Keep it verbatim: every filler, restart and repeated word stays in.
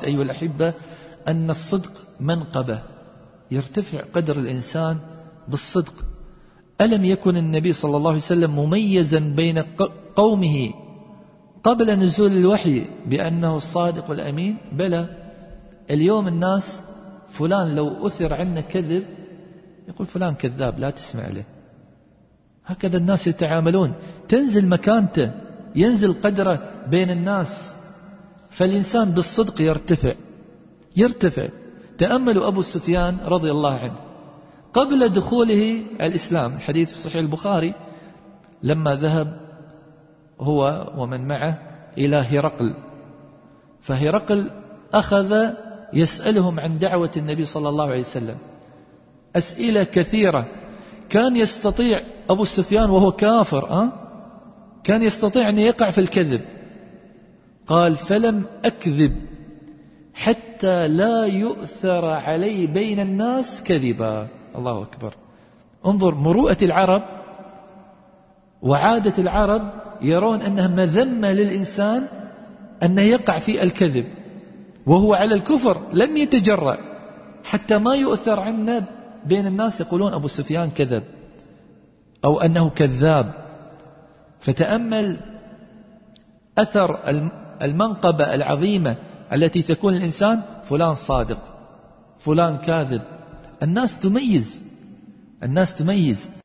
أيها الأحبة أن الصدق منقبة، يرتفع قدر الإنسان بالصدق. ألم يكن النبي صلى الله عليه وسلم مميزا بين قومه قبل نزول الوحي بأنه الصادق الأمين؟ بلى. اليوم الناس فلان لو أثر عنا كذب يقول فلان كذاب لا تسمع له. هكذا الناس يتعاملون، تنزل مكانته، ينزل قدره بين الناس. فالإنسان بالصدق يرتفع يرتفع. تأملوا أبو سفيان رضي الله عنه قبل دخوله الإسلام، الحديث في صحيح البخاري، لما ذهب هو ومن معه إلى هرقل، فهرقل أخذ يسألهم عن دعوة النبي صلى الله عليه وسلم أسئلة كثيرة. كان يستطيع أبو سفيان وهو كافر أه؟ كان يستطيع أن يقع في الكذب. قال فلم أكذب حتى لا يؤثر علي بين الناس كذبا. الله أكبر. انظر مروءة العرب وعادة العرب، يرون أنها مذمة للإنسان أنه يقع في الكذب وهو على الكفر لم يتجرأ، حتى ما يؤثر عنا بين الناس يقولون أبو سفيان كذب أو أنه كذاب. فتأمل أثر المنقبة العظيمة التي تكون الإنسان فلان صادق فلان كاذب. الناس تميز الناس تميز